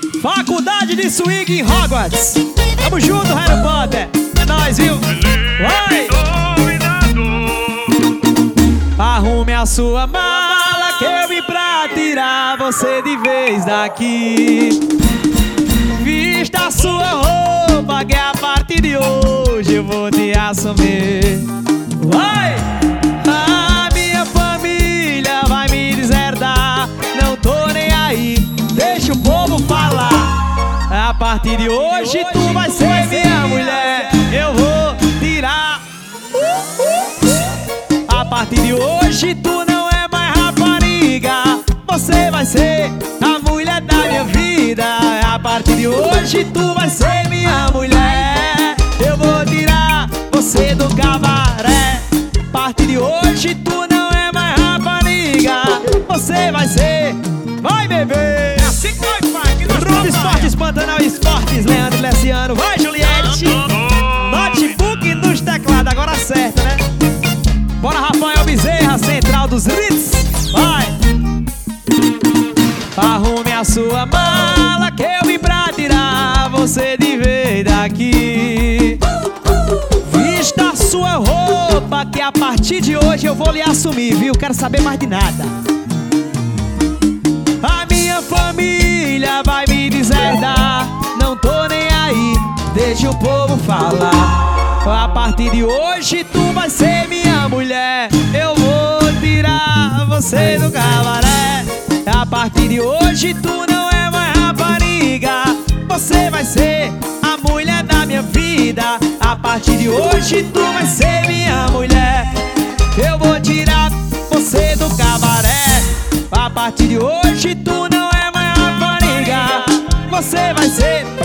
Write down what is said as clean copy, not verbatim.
Faculdade de Swing em Hogwarts. Tamo junto, Harry Potter. É nóis, viu? Vai! Arrume a sua mala que eu vim pra tirar você de vez daqui. Vista a sua roupa que a partir de hoje eu vou te assumir. Vai! A minha família vai me deserdar, não tô nem aí, deixa o povo falar. A partir de hoje tu vai ser minha mulher, eu vou tirar. A partir de hoje tu não é mais rapariga, você vai ser a mulher da minha vida. A partir de hoje tu vai ser minha mulher, eu vou tirar você do cabaré. A partir de hoje tu não é mais rapariga, você vai ser, vai beber. É assim que vai, pai, que nós Rubi Esportes, Pantanal Esportes, Leandro Leciano. Vai, Juliette. Notebook nos teclados, agora acerta, né? Bora, Rafael Bezerra, Central dos Ritz. Vai! Arrume a sua mala que eu vim pra tirar você de vez daqui. Vista a sua roupa que a partir de hoje eu vou lhe assumir, viu? Quero saber mais de nada. A minha família vai me deserdar, não tô nem aí, deixa o povo falar. A partir de hoje tu vai ser minha mulher, eu vou tirar você do cabaré. A partir de hoje tu não é mais rapariga, você vai ser a mulher da minha vida. A partir de hoje tu vai ser minha mulher, eu vou tirar você do cabaré. A partir de hoje tu não é mais rapariga, você vai ser